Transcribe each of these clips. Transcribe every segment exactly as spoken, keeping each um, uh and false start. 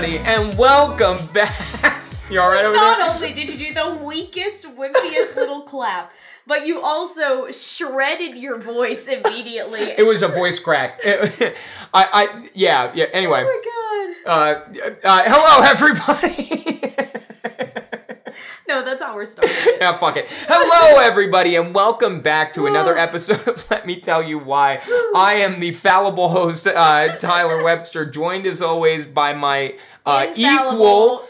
everybody, and welcome back. You alright over Not there? Not only did you do the weakest, wimpiest little clap, but you also shredded your voice immediately. It was a voice crack. It, I, I, yeah, yeah. Anyway. Oh my god. Uh, uh, hello, everybody. No, that's how we're starting. Yeah, fuck it. Hello, everybody, and welcome back to another episode of Let Me Tell You Why. I am the fallible host, uh, Tyler Webster, joined as always by my uh, equal,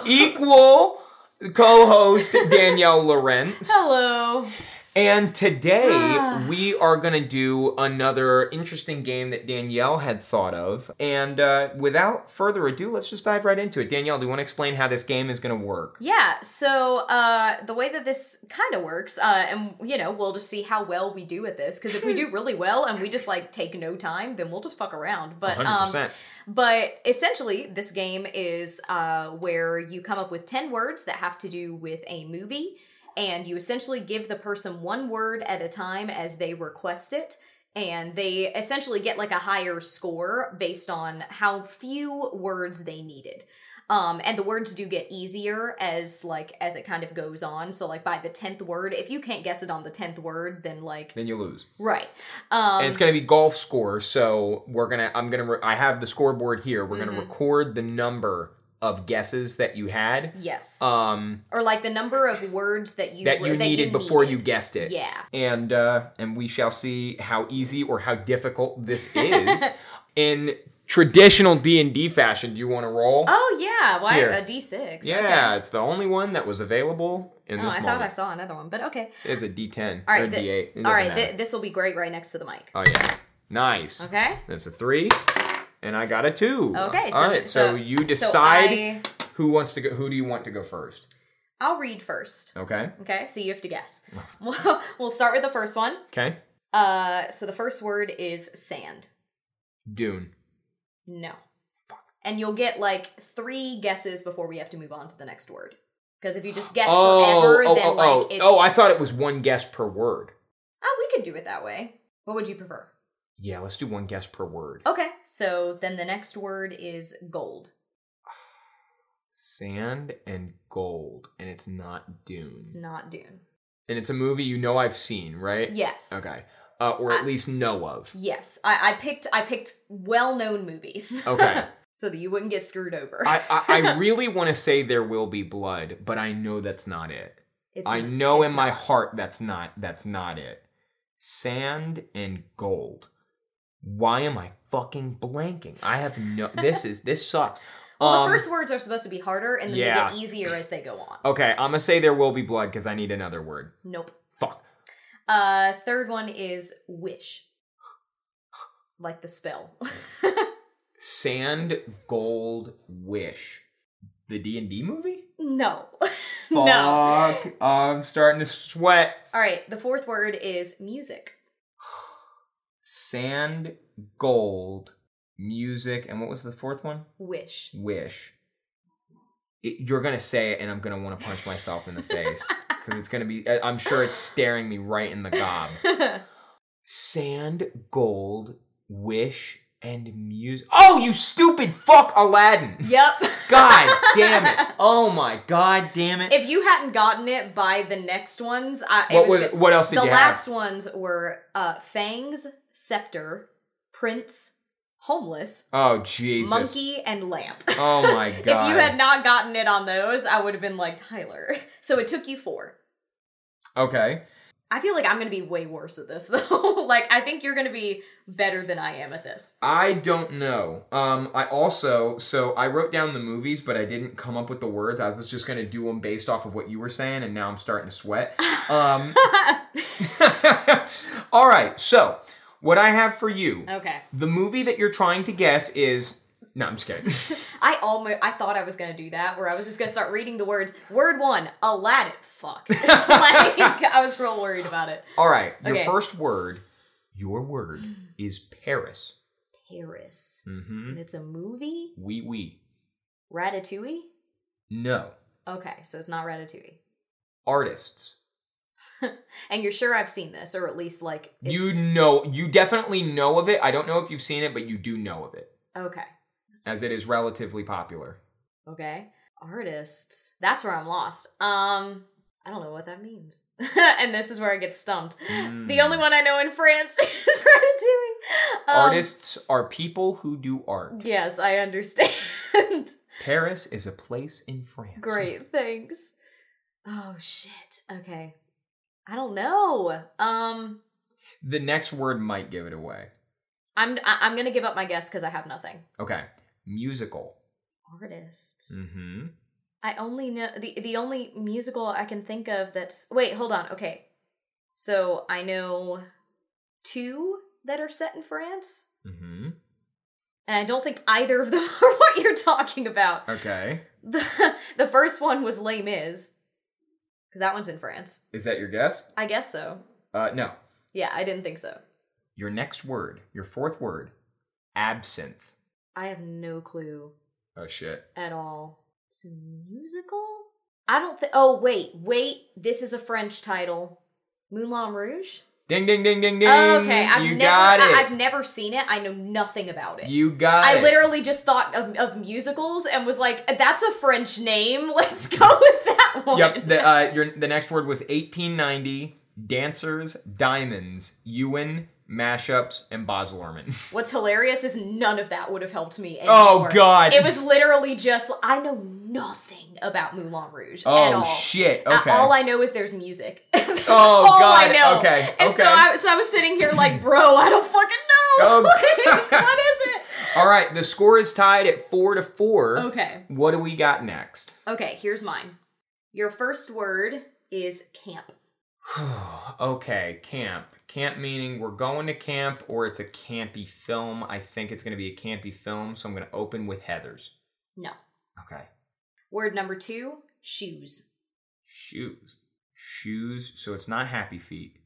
equal co-host Danielle Lorenz. Hello. And today we are going to do another interesting game that Danielle had thought of. And uh, without further ado, let's just dive right into it. Danielle, do you want to explain how this game is going to work? Yeah, so uh, the way that this kind of works, uh, and, you know, we'll just see how well we do at this. Because if we do really well and we just, like, take no time, then we'll just fuck around. But, one hundred percent. Um, but essentially, this game is uh, where you come up with ten words that have to do with a movie. And you essentially give the person one word at a time as they request it. And they essentially get like a higher score based on how few words they needed. Um, and the words do get easier as like as it kind of goes on. So like by the tenth word, if you can't guess it on the tenth word, then like... Then you lose. Right. Um, and it's going to be golf score. So we're going to, I'm going to, re- I have the scoreboard here. We're mm-hmm. going to record the number of guesses that you had. Yes. Um, or like the number of words that you that you that needed you before needed. you guessed it. Yeah. And uh, and we shall see how easy or how difficult this is. In traditional D and D fashion, do you want to roll? Oh yeah, why Here. a D six? Yeah, okay. It's the only one that was available in oh, this I moment. thought I saw another one, but okay. It's a D ten all right, or a th- D eight. It all right, th- th- this will be great right next to the mic. Oh yeah, nice. Okay. That's a three, and I got a two. Okay. So, all right, so, so you decide. So I, Who wants to go? Who do you want to go first? I'll read first. Okay. Okay, so you have to guess. We'll, we'll start with the first one. Okay. Uh, so the first word is sand. Dune. No. Fuck. And you'll get like three guesses before we have to move on to the next word. Because if you just guess oh, forever, oh, then oh, like oh. it's... Oh, I thought it was one guess per word. Oh, we could do it that way. What would you prefer? Yeah, let's do one guess per word. Okay, so then the next word is gold. Sand and gold, and it's not Dune. It's not Dune. And it's a movie you know I've seen, right? Yes. Okay. Uh, or at I, least know of. Yes. I, I picked I picked well-known movies. Okay. So that you wouldn't get screwed over. I, I, I really want to say There Will Be Blood, but I know that's not it. It's I not, know in not. my heart that's not that's not it. Sand and gold. Why am I fucking blanking? I have no... This is... This sucks. Well, um, the first words are supposed to be harder, and then yeah. they get easier as they go on. Okay, I'm gonna say There Will Be Blood because I need another word. Nope. Fuck. Uh, third one is wish. Like the spell. Sand, gold, wish. The D and D movie? No. Fuck. No. I'm starting to sweat. All right, the fourth word is music. Sand, gold, music, and what was the fourth one? Wish. Wish. It, you're gonna say it, and I'm gonna want to punch myself in the face because it's gonna be. I'm sure it's staring me right in the gob. Sand, gold, wish, and music. Oh, you stupid fuck, Aladdin! Yep. God damn it! Oh my god damn it! If you hadn't gotten it by the next ones, I, it what was was, what else did the you last have? ones were uh, fangs, scepter, prince, homeless, oh Jesus, monkey, and lamp. Oh my god! If you had not gotten it on those, I would have been like Tyler. So it took you four. Okay. I feel like I'm going to be way worse at this, though. Like, I think you're going to be better than I am at this. I don't know. Um, I also, so I wrote down the movies, but I didn't come up with the words. I was just going to do them based off of what you were saying, and now I'm starting to sweat. Um, all right, so what I have for you. Okay. The movie that you're trying to guess is... No, I'm just kidding. I almost, I thought I was going to do that, where I was just going to start reading the words. Word one, Aladdin. Fuck. Like, I was real worried about it. All right, your Okay. first word, your word, is Paris. Paris. Mm-hmm. And it's a movie? Oui, oui. Ratatouille? No. Okay, so it's not Ratatouille. Artists. And you're sure I've seen this, or at least, like, it's... You know, you definitely know of it. I don't know if you've seen it, but you do know of it. Okay. as it is relatively popular. Okay. Artists. That's where I'm lost. Um, I don't know what that means. And this is where I get stumped. Mm. The only one I know in France is Ratatouille. Um, Artists are people who do art. Yes, I understand. Paris is a place in France. Great, thanks. Oh, shit. Okay. I don't know. Um, the next word might give it away. I'm I'm gonna give up my guess because I have nothing. Okay. Musical. Artists. Mm-hmm. I only know the the only musical I can think of that's wait, hold on. Okay. So I know two that are set in France. Mm-hmm. And I don't think either of them are what you're talking about. Okay. The the first one was Les Mis. Because that one's in France. Is that your guess? I guess so. Uh, no. Yeah, I didn't think so. Your next word, your fourth word, absinthe. I have no clue. Oh, shit. At all. It's a musical? I don't think... Oh, wait. Wait. This is a French title. Moulin Rouge? Ding, ding, ding, ding, ding. Okay, I've you never, got it. I, I've never seen it. I know nothing about it. You got I it. I literally just thought of, of musicals and was like, that's a French name. Let's go with that one. Yep. The, uh, your, the next word was eighteen ninety, dancers, diamonds, Ewan, mashups, and Baz Luhrmann. What's hilarious is none of that would have helped me anymore. Oh, God. It was literally just, I know nothing about Moulin Rouge oh, at all. shit. Okay. All I know is there's music. That's oh, all God. I know. Okay. And okay. so I, so I was sitting here like, bro, I don't fucking know. Oh, like, what is it? All right. The score is tied at four to four. Okay. What do we got next? Okay, here's mine. Your first word is camp. Okay, camp. Camp meaning we're going to camp or it's a campy film. I think it's going to be a campy film, so I'm going to open with Heathers. No. Okay. Word number two, shoes. Shoes. Shoes, so it's not Happy Feet.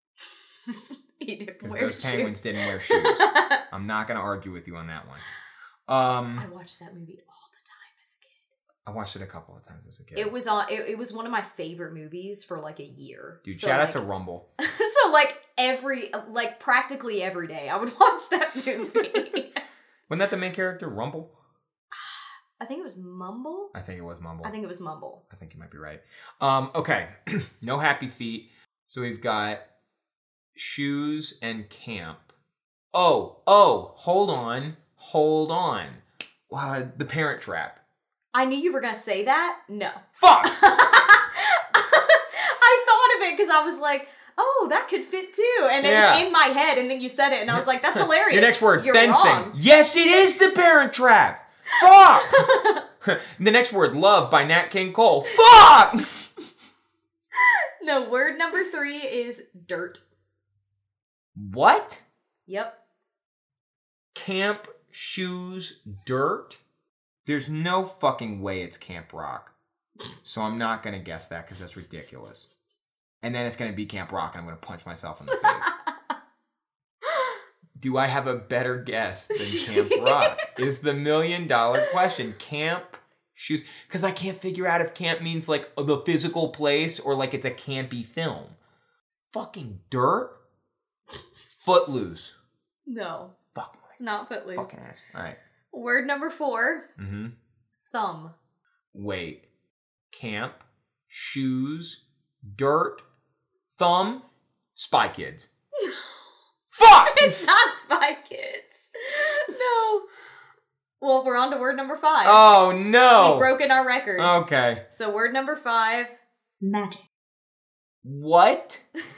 He didn't Because wear those shoes. penguins didn't wear shoes. I'm not going to argue with you on that one. Um, I watched that movie all the time as a kid. I watched it a couple of times as a kid. It was on. It, it was one of my favorite movies for like a year. Dude, so shout like, out to Rumble. So like every, like practically every day, I would watch that movie. Wasn't that the main character, Rumble? I think it was Mumble. I think it was Mumble. I think it was Mumble. I think you might be right. Um, okay, no Happy Feet. So we've got shoes and camp. Oh, oh, hold on, hold on. Uh, the Parent Trap. I knew you were gonna say that. No. Fuck! I thought of it because I was like, oh, that could fit too. And it yeah. was in my head, and then you said it, and I was like, that's hilarious. Your next word, You're fencing. Wrong. Yes, it is the Parent Trap. Fuck! The next word, love by Nat King Cole. Fuck! No, word number three is dirt. What? Yep. Camp, shoes, dirt? There's no fucking way it's Camp Rock. So I'm not going to guess that because that's ridiculous. And then it's going to be Camp Rock and I'm going to punch myself in the face. Do I have a better guess than Camp Rock? Is the million dollar question. Camp, shoes. Because I can't figure out if camp means like the physical place or like it's a campy film. Fucking dirt? Footloose. No. Fuck. It's not Footloose. Fucking ass. All right. Word number four. Mm-hmm. Thumb. Wait. Camp, shoes, dirt, thumb, Spy Kids. Fuck! It's not Spy Kids. No. Well, we're on to word number five. Oh, no. We've broken our record. Okay. So word number five. Magic. What?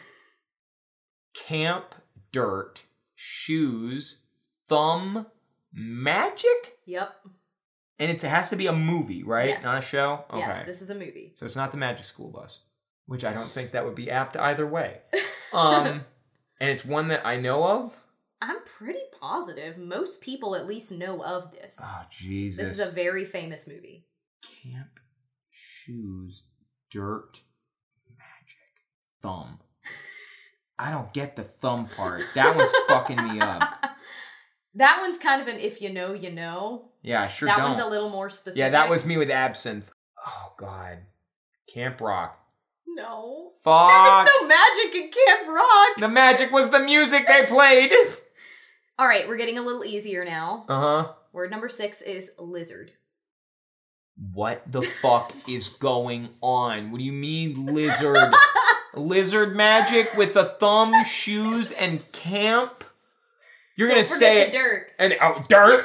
Camp, dirt, shoes, thumb, magic? Yep. And it has to be a movie, right? Yes. Not a show? Okay. Yes, this is a movie. So it's not the Magic School Bus, which I don't think that would be apt either way. Um, and it's one that I know of? I'm pretty positive most people at least know of this. Oh, Jesus. This is a very famous movie. Camp, shoes, dirt, magic, thumb. I don't get the thumb part. That one's fucking me up. That one's kind of an if you know, you know. Yeah, I sure that don't. That one's a little more specific. Yeah, that was me with Absinthe. Oh, God. Camp Rock. No. Fuck. There was no magic in Camp Rock. The magic was the music they played. All right, we're getting a little easier now. Uh-huh. Word number six is lizard. What the fuck is going on? What do you mean lizard? Lizard magic with a thumb, shoes, and camp? You're Don't gonna say forget the dirt. And oh, dirt.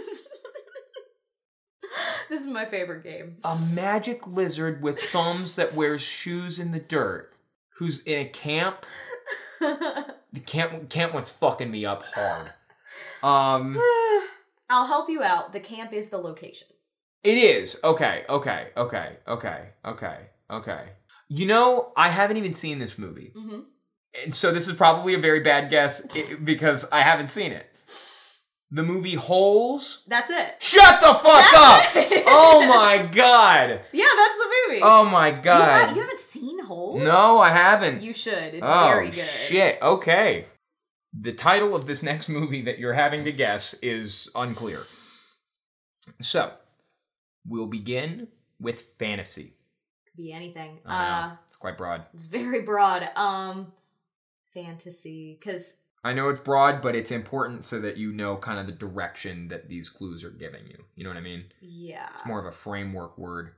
This is my favorite game. A magic lizard with thumbs that wears shoes in the dirt. Who's in a camp? The camp camp one's fucking me up hard. Um, I'll help you out. The camp is the location. It is. Okay, okay, okay, okay, okay, okay. You know, I haven't even seen this movie. Mm-hmm. And so this is probably a very bad guess because I haven't seen it. The movie Holes. That's it. Shut the fuck that's up! It. Oh my god. Yeah, that's the movie. Oh my god. You, have, you haven't seen Holes? No, I haven't. You should. It's oh, very good. Shit. Okay. The title of this next movie that you're having to guess is unclear. So, we'll begin with fantasy. Could be anything. I know. Uh, it's quite broad. It's very broad. Um, fantasy, because I know it's broad, but it's important so that you know kind of the direction that these clues are giving you. You know what I mean? Yeah. It's more of a framework word.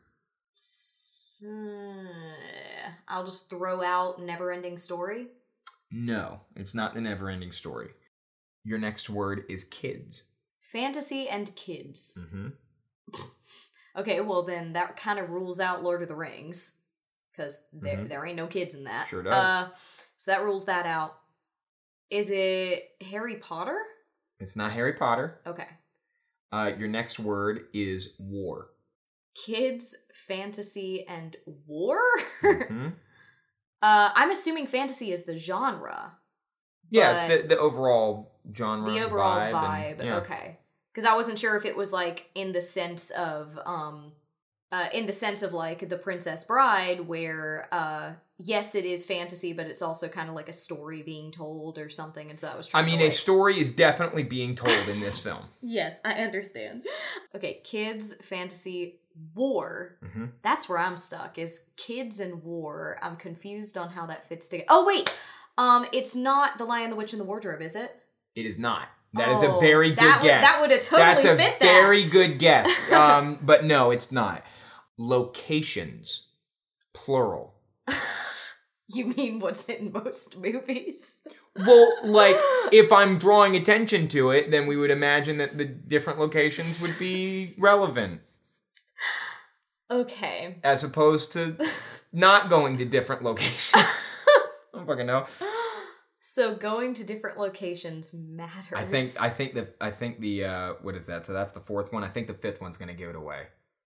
S- uh, I'll just throw out Never-Ending Story. No, it's not the never-ending story. Your next word is kids. Fantasy and kids. Mm-hmm. Okay, well then that kind of rules out Lord of the Rings. Because there, Mm-hmm. there ain't no kids in that. Sure does. Uh, so that rules that out. Is it Harry Potter? It's not Harry Potter. Okay. Uh, your next word is war. Kids, fantasy, and war? Mm-hmm. uh, I'm assuming fantasy is the genre. Yeah, it's the, the overall genre. The overall vibe. vibe. And, yeah. Okay. Because I wasn't sure if it was like in the sense of, um, uh, in the sense of like The Princess Bride, where, uh, yes, it is fantasy, but it's also kind of like a story being told or something. And so I was trying I mean, to, a like... story is definitely being told in this film. Yes, I understand. Okay, kids, fantasy, war. Mm-hmm. That's where I'm stuck, is kids and war. I'm confused on how that fits together. Oh, wait! Um, it's not The Lion, the Witch, and the Wardrobe, is it? It is not. That oh, is a very good that guess. Would, that would have totally That's a fit that. very good guess. Um, but no, it's not. Locations. Plural. You mean what's in most movies? Well, like, if I'm drawing attention to it, then we would imagine that the different locations would be relevant. Okay. As opposed to not going to different locations. I don't fucking know. So going to different locations matters. I think I think the I think the uh what is that? So that's the fourth one. I think the fifth one's gonna give it away.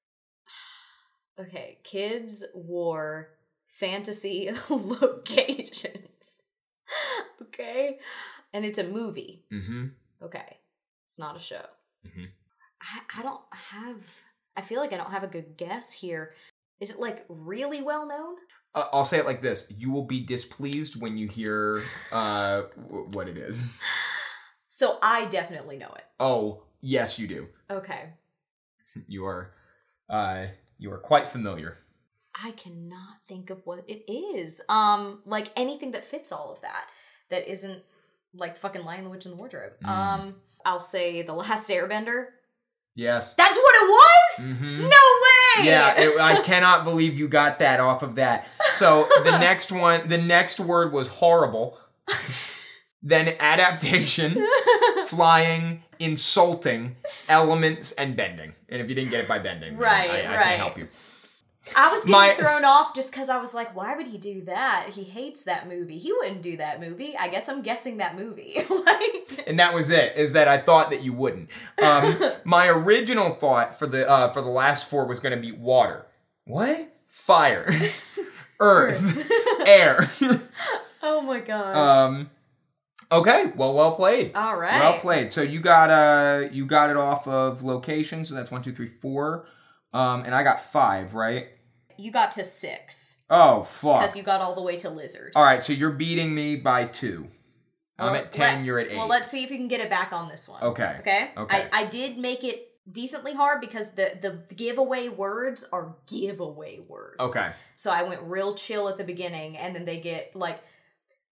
Okay, kids, war, fantasy, locations. Okay? And it's a movie. Mm-hmm. Okay. It's not a show. Mm-hmm. I, I don't have... I feel like I don't have a good guess here. Is it, like, really well known? Uh, I'll say it like this. You will be displeased when you hear uh w- what it is. So I definitely know it. Oh, yes, you do. Okay. You are... Uh, you are quite familiar. I cannot think of what it is. Um, like anything that fits all of that. That isn't like fucking Lion, the Witch, and the Wardrobe. Mm. Um, I'll say The Last Airbender. Yes. That's what it was? Mm-hmm. No way! Yeah, it, I cannot believe you got that off of that. So the next one, the next word was horrible. Then adaptation, flying, insulting, elements, and bending. And if you didn't get it by bending, right, I, I right. can't help you. I was getting My- thrown off just because I was like, why would he do that? He hates that movie. He wouldn't do that movie. I guess I'm guessing that movie. Like, And that was it, is that I thought that you wouldn't. Um, my original thought for the uh, for the last four was going to be water. What? Fire. Earth. Air. Oh my gosh. um, okay, well, well played. All right. Well played. So you got uh you got it off of location, so that's one, two, three, four. Um, and I got five, right? You got to six. Oh, fuck. Because you got all the way to lizard. All right, so you're beating me by two. I'm Well, at ten, let- you're at eight. Well, let's see if you can get it back on this one. Okay. Okay? Okay. I, I did make it decently hard because the, the giveaway words are giveaway words. Okay. So I went real chill at the beginning, and then they get, like,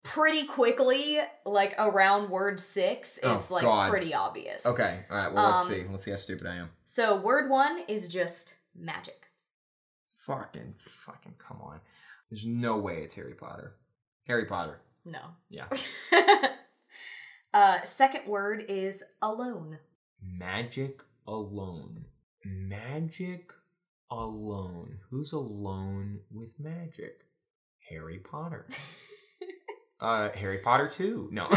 pretty quickly, like around word six, it's oh, like God. pretty obvious. Okay, all right, well, let's Um, see. Let's see how stupid I am. So word one is just magic. Fucking, fucking, come on. There's no way it's Harry Potter. Harry Potter. No. Yeah. uh, second word is alone. Magic alone. Magic alone. Who's alone with magic? Harry Potter. uh, Harry Potter two. No.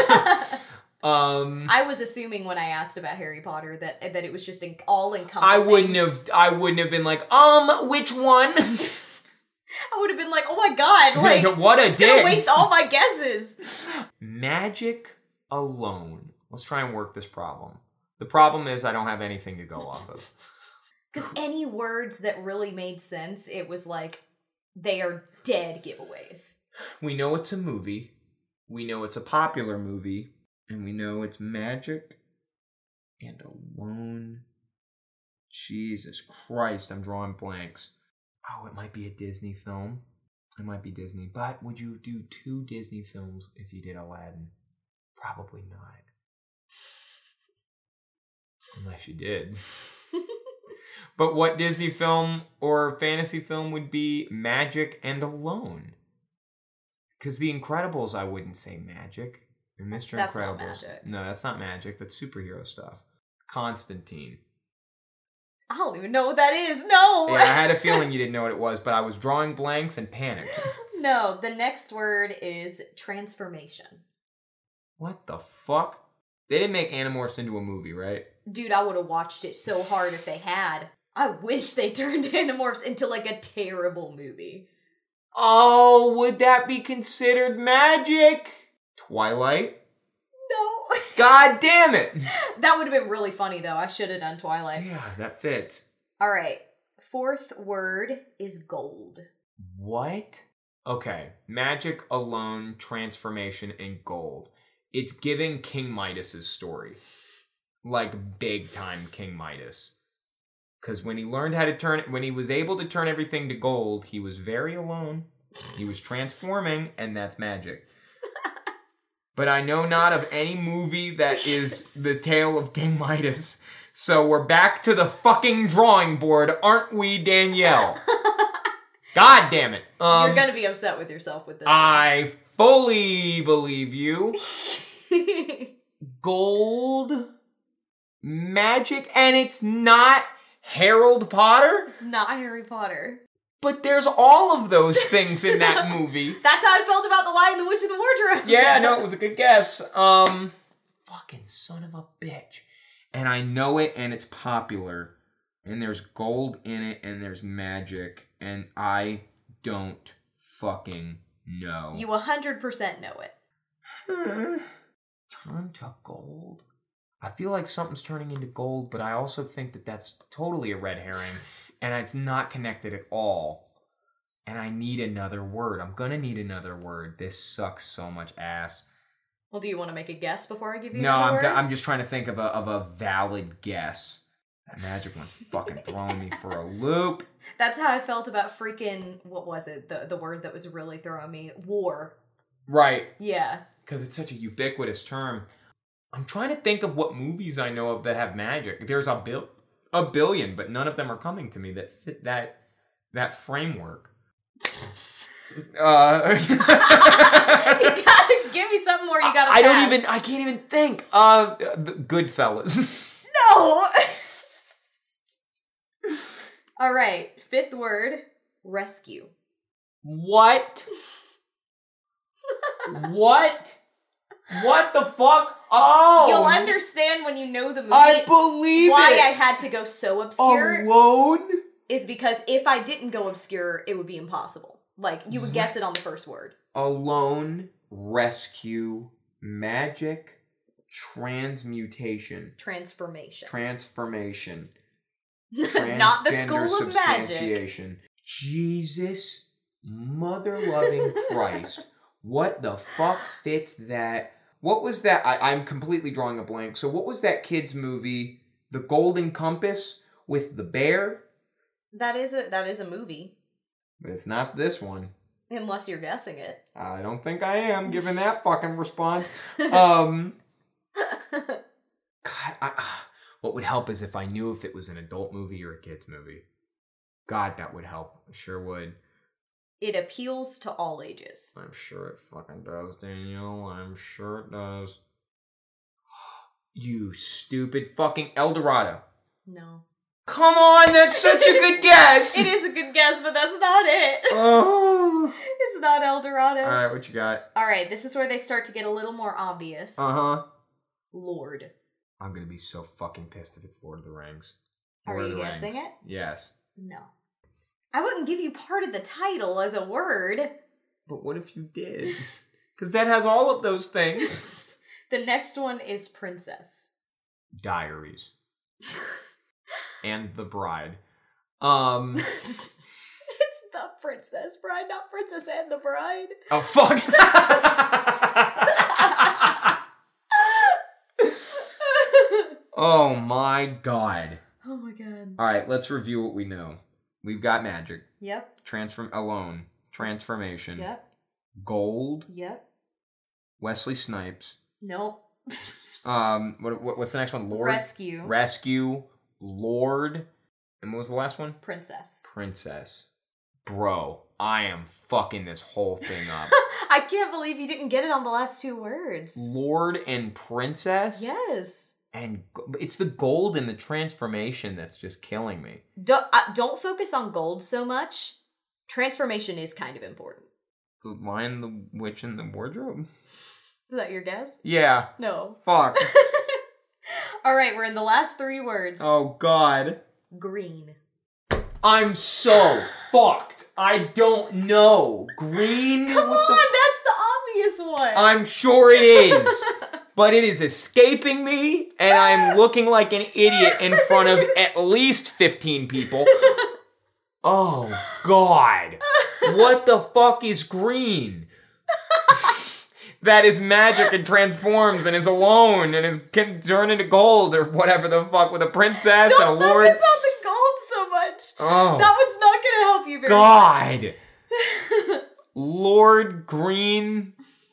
um, I was assuming when I asked about Harry Potter that that it was just in, all encompassing. I wouldn't have. I wouldn't have been like, um, which one? I would have been like, oh my god, like what a it's dick. gonna waste all my guesses. Magic alone. Let's try and work this problem. The problem is I don't have anything to go off of. Because any words that really made sense, it was like they are dead giveaways. We know it's a movie. We know it's a popular movie. And we know it's magic and alone. Jesus Christ, I'm drawing blanks. Oh, it might be a Disney film. It might be Disney. But would you do two Disney films if you did Aladdin? Probably not. Unless you did. But what Disney film or fantasy film would be magic and alone? Because The Incredibles, I wouldn't say magic. And Mister That's Incredibles. not magic. No, that's not magic. That's superhero stuff. Constantine. I don't even know what that is. No. Yeah, I had a feeling you didn't know what it was, but I was drawing blanks and panicked. No, the next word is transformation. What the fuck? They didn't make Animorphs into a movie, right? Dude, I would have watched it so hard if they had. I wish they turned Animorphs into like a terrible movie. Oh, would that be considered magic? Twilight? No. God damn it! That would have been really funny though. I should have done Twilight. Yeah, that fits. All right. Fourth word is gold. What? Okay, magic alone, transformation, and gold. It's giving King Midas's story. Like, big time King Midas. Because when he learned how to turn, when he was able to turn everything to gold, he was very alone. He was transforming, and that's magic. But I know not of any movie that is the tale of King Midas. So we're back to the fucking drawing board, aren't we, Danielle? God damn it. Um, You're gonna be upset with yourself with this I fully believe you. Gold, magic, and it's not Harold Potter? It's not Harry Potter. But there's all of those things in that movie. That's how I felt about The Lion, the Witch, and the Wardrobe. Yeah, no, it was a good guess. Um, fucking son of a bitch. And I know it, and it's popular. And there's gold in it, and there's magic. And I don't fucking know. You one hundred percent know it. Turn to gold? I feel like something's turning into gold, but I also think that that's totally a red herring. And it's not connected at all. And I need another word. I'm gonna need another word. This sucks so much ass. Well, do you want to make a guess before I give you No, another I'm word? go- I'm just trying to think of a of a valid guess. That magic one's fucking throwing me for a loop. That's how I felt about freaking, what was it? The the word that was really throwing me. War. Right. Yeah. Because it's such a ubiquitous term. I'm trying to think of what movies I know of that have magic. There's a bil- a billion, but none of them are coming to me that fit that that framework. Uh, You gotta give me something more. You gotta. I don't pass. even. I can't even think. Uh, the Goodfellas. No. All right. Fifth word. Rescue. What? What? What the fuck? Oh! You'll understand when you know the movie. I believe why it. I had to go so obscure Alone? is because if I didn't go obscure, it would be impossible. Like, you would guess it on the first word. Alone, rescue, magic, transmutation. Transformation. Transformation. Not the school of magic. Substantiation. Jesus, mother-loving Christ. What the fuck fits that? What was that? I, I'm completely drawing a blank. So what was that kid's movie? The Golden Compass with the bear? That is a that is a movie. But it's not this one. Unless you're guessing it. I don't think I am, given that fucking response. Um, God, I, what would help is if I knew if it was an adult movie or a kid's movie. God, that would help. I sure would. It appeals to all ages. I'm sure it fucking does, Daniel. I'm sure it does. You stupid fucking El Dorado. No. Come on, that's such a good guess. It is a good guess, but that's not it. Oh. It's not El Dorado. All right, what you got? All right, this is where they start to get a little more obvious. Uh-huh. Lord. I'm going to be so fucking pissed if it's Lord of the Rings. Are Lord you of the guessing Rings. it? Yes. No. I wouldn't give you part of the title as a word. But what if you did? Because that has all of those things. The next one is Princess. Diaries. And The Bride. Um... It's The Princess Bride, not Princess and the Bride. Oh, fuck! Oh my god. Oh my god. Alright, let's review what we know. We've got magic. Yep. Transform alone. Transformation. Yep. Gold. Yep. Wesley Snipes. Nope. um, what, what what's the next one? Lord. Rescue. Rescue. Lord. And what was the last one? Princess. Princess. Bro, I am fucking this whole thing up. I can't believe you didn't get it on the last two words. Lord and Princess? Yes. And it's the gold and the transformation that's just killing me. Don't, uh, don't focus on gold so much. Transformation is kind of important. The Lion, the Witch, and the Wardrobe? Is that your guess? Yeah. No. Fuck. All right, we're in the last three words. Oh, God. Green. I'm so fucked. I don't know. Green? Come what on, the... that's the obvious one. I'm sure it is. But it is escaping me, and I'm looking like an idiot in front of at least fifteen people. Oh, God. What the fuck is green? That is magic and transforms and is alone and is can turn into gold or whatever the fuck with a princess Don't and a lord. focus on the gold so much. Oh, That one's not going to help you very God. much. Lord Green.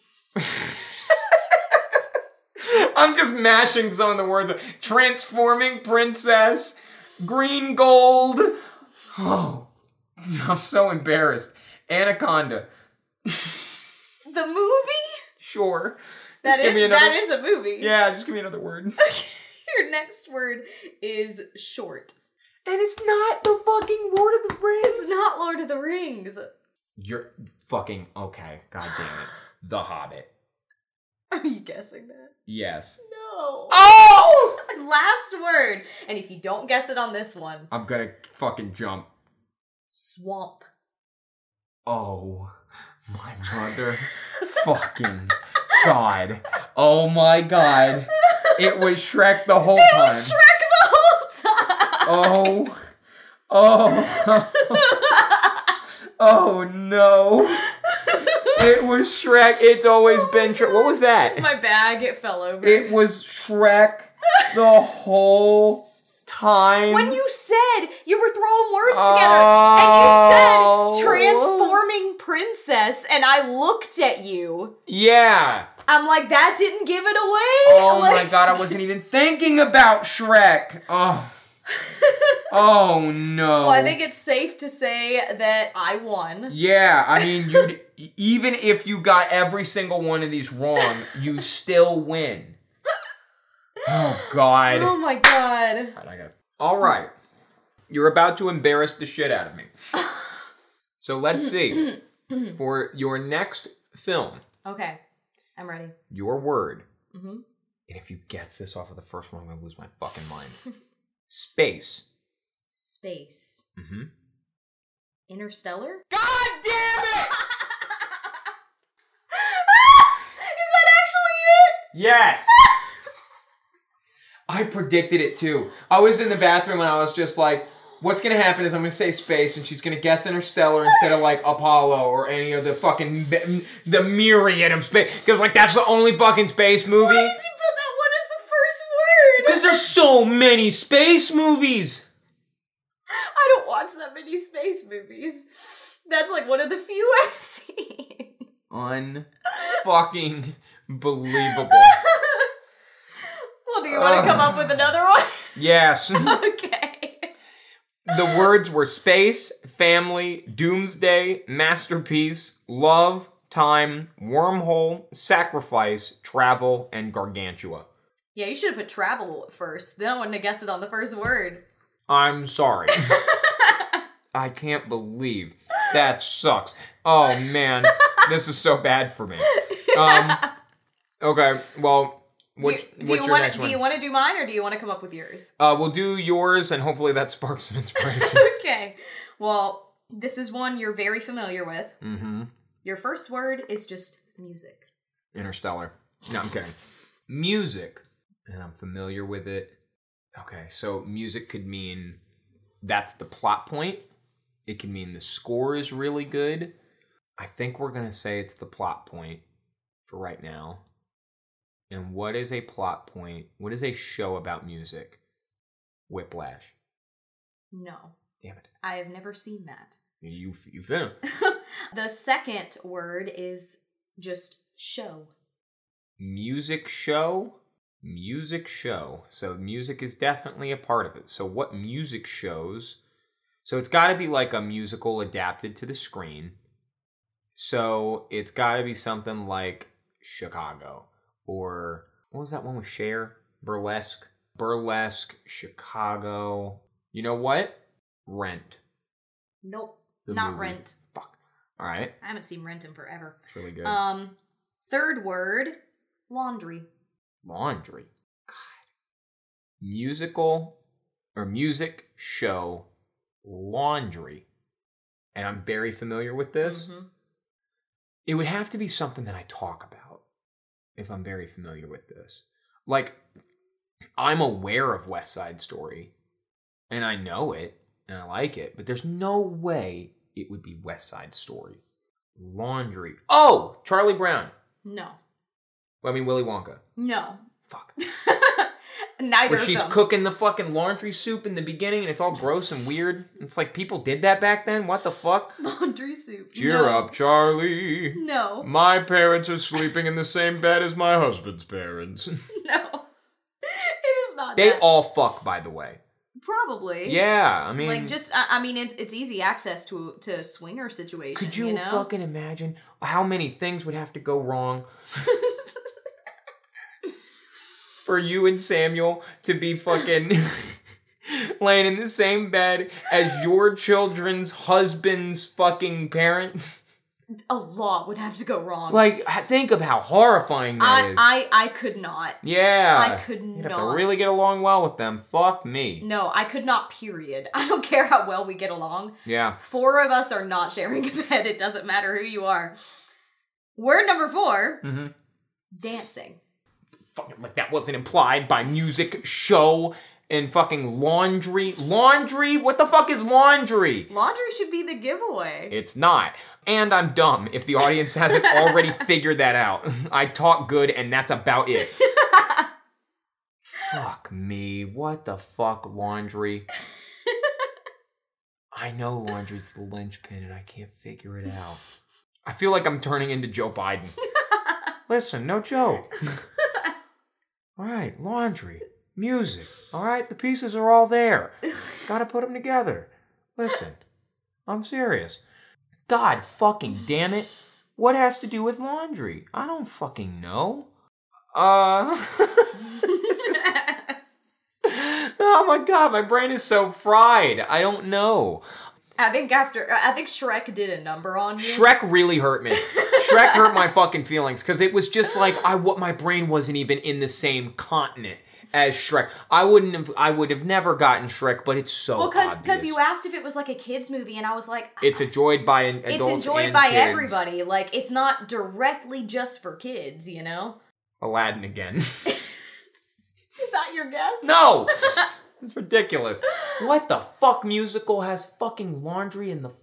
I'm just mashing some of the words. Transforming princess. Green gold. Oh, I'm so embarrassed. Anaconda. The movie? Sure. That Just give is me another... that is a movie. Yeah, just give me another word. And Your next word is short. it's not the fucking Lord of the Rings. It's not Lord of the Rings. You're fucking okay. God damn it. The Hobbit. Are you guessing that? Yes. No. Oh! Last word. And if you don't guess it on this one, I'm gonna fucking jump. swamp. Oh, my mother fucking God. Oh my God. It was Shrek the whole It time. was Shrek the whole time. Oh. Oh. Oh no. It was Shrek. It's always Oh been Shrek. What was that? It's my bag. It fell over. It was Shrek the whole time. When you said you were throwing words Oh. together and you said transforming princess and I looked at you, Yeah. I'm like, that didn't give it away. Oh Like- my God, I wasn't even thinking about Shrek. Oh. Oh no. Well, I think it's safe to say that I won. Yeah, I mean, you even if you got every single one of these wrong, you still win. Oh God. Oh my God. All right, I got it. All right. You're about to embarrass the shit out of me. So let's see. For your next film, Okay, I'm ready. your word, Mm-hmm. and if you guess this off of the first one, I'm gonna lose my fucking mind. Space. Space. Mm-hmm. Interstellar? God damn it! Is that actually it? Yes! I predicted it too. I was in the bathroom and I was just like, what's gonna happen is I'm gonna say space and she's gonna guess Interstellar instead of like Apollo or any of the fucking, the myriad of space. Because like that's the only fucking space movie. Why did you put that one as the first word? Because there's so many space movies. I don't watch that many space movies. That's like one of the few I've seen. Un-fucking believable. Well, do you want to come up with another one? Yes. Okay. The words were space, family, doomsday, masterpiece, love, time, wormhole, sacrifice, travel, and gargantua. Yeah, you should have put travel first. Then I wouldn't have guessed it on the first word. I'm sorry. I can't believe that sucks. Oh, man. This is so bad for me. Um, okay, well, which, do, do what's you your wanna, next do one? you want to do mine, or do you want to come up with yours? Uh, we'll do yours, and hopefully that sparks some inspiration. Okay. Well, this is one you're very familiar with. Mm-hmm. Your first word is just music. Interstellar. No, I'm kidding. Music. And I'm familiar with it. Okay, so music could mean that's the plot point. It can mean the score is really good. I think we're going to say it's the plot point for right now. And what is a plot point? What is a show about music? Whiplash. No. Damn it. I have never seen that. You, you film. The second word is just show. Music show? Music show. So music is definitely a part of it. So what music shows? So it's got to be like a musical adapted to the screen. So it's got to be something like Chicago. Or what was that one with Cher? Burlesque. Burlesque, Chicago. You know what? Rent. Nope. The not movie. Rent. Fuck. All right. I haven't seen Rent in forever. It's really good. Um, third word, laundry. Laundry. God. Musical or music show laundry. And I'm very familiar with this. Mm-hmm. It would have to be something that I talk about if I'm very familiar with this. Like, I'm aware of West Side Story and I know it and I like it, but there's no way it would be West Side Story. Laundry. Oh, Charlie Brown. No. Well, I mean, Willy Wonka. No. Fuck. Neither Where she's of them. cooking the fucking laundry soup in the beginning and it's all gross and weird. It's like people did that back then? What the fuck? Laundry soup. Cheer no. up, Charlie. No. My parents are sleeping in the same bed as my husband's parents. No. It is not They that. all fuck, by the way. Probably. Yeah, I mean... Like, just, I, I mean, it's, it's easy access to to a swinger situation, Could you, you know? fucking imagine how many things would have to go wrong for you and Samuel to be fucking laying in the same bed as your children's husband's fucking parents? A lot would have to go wrong. Like, think of how horrifying that I, is. I, I could not. Yeah. I could You'd not. have to really get along well with them. Fuck me. No, I could not, period. I don't care how well we get along. Yeah. Four of us are not sharing a bed. It doesn't matter who you are. Word number four, Mm-hmm. dancing. Fucking like that wasn't implied by music, show, and fucking laundry. Laundry? What the fuck is laundry? Laundry should be the giveaway. It's not. And I'm dumb if the audience hasn't already figured that out. I talk good and that's about it. Fuck me. What the fuck, laundry? I know laundry's the linchpin and I can't figure it out. I feel like I'm turning into Joe Biden. Listen, no joke. All right, laundry, music. All right, the pieces are all there. Gotta put them together. Listen, I'm serious. God fucking damn it. What has to do with laundry? I don't fucking know. Uh... this is... Oh my god, my brain is so fried. I don't know. I think after, I think Shrek did a number on you. Shrek really hurt me. Shrek hurt my fucking feelings because it was just like I what my brain wasn't even in the same continent as Shrek. I wouldn't have. I would have never gotten Shrek, but it's so Well, because obvious. because you asked if it was like a kids movie, and I was like, It's enjoyed by an adults it's enjoyed and by kids. everybody. Like, it's not directly just for kids, you know? Aladdin again. Is that your guess? No! It's ridiculous. What the fuck musical has fucking laundry in the...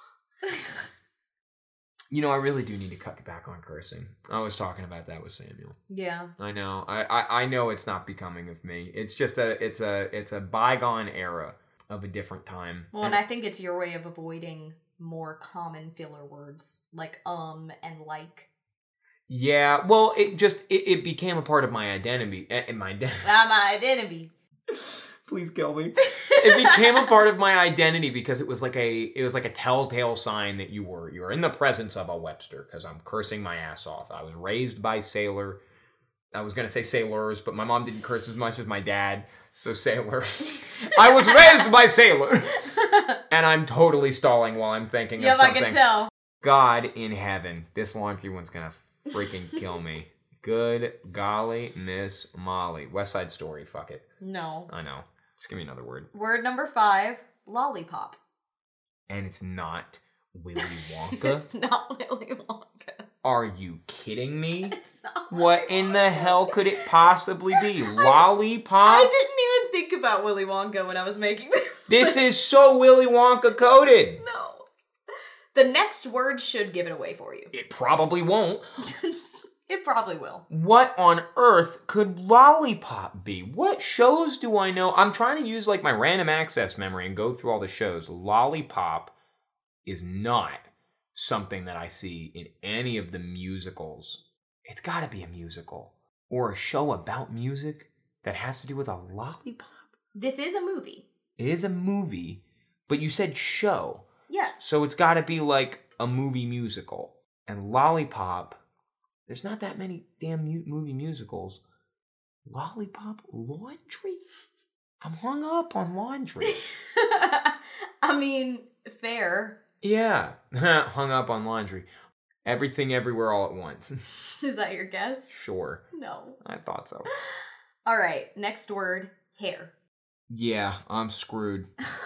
You know, I really do need to cut back on cursing. I was talking about that with Samuel. Yeah. I know. I, I, I know it's not becoming of me. It's just a it's a it's a bygone era of a different time. Well, and, and I think it's your way of avoiding more common filler words like um and like. Yeah, well, it just, it, it became a part of my identity. Uh, my, ah, my identity. Please kill me. It became a part of my identity because it was like a, it was like a telltale sign that you were, you were in the presence of a Webster, because I'm cursing my ass off. I was raised by sailor. I was going to say sailors, but my mom didn't curse as much as my dad, so sailor. I was raised by sailor. And I'm totally stalling while I'm thinking yeah, of something. I can tell. God in heaven. This laundry one's going to freaking kill me. Good golly, Miss Molly. West Side Story, fuck it. No. I know. Just give me another word. Word number five, lollipop. And it's not Willy Wonka? It's not Willy Wonka. Are you kidding me? It's not What Willy in Wonka. the hell could it possibly be? Lollipop? I didn't even think about Willy Wonka when I was making this. This is so Willy Wonka coded. No. The next word should give it away for you. It probably won't. It probably will. What on earth could lollipop be? What shows do I know? I'm trying to use like my random access memory and go through all the shows. Lollipop is not something that I see in any of the musicals. It's got to be a musical or a show about music that has to do with a lollipop. This is a movie. It is a movie, but you said show. Yes. So it's got to be like a movie musical. And lollipop, there's not that many damn mu- movie musicals. Lollipop Laundry? I'm hung up on laundry. I mean, fair. Yeah, hung up on laundry. Everything, everywhere, all at once. Is that your guess? Sure. No. I thought so. All right, next word, hair. Yeah, I'm screwed.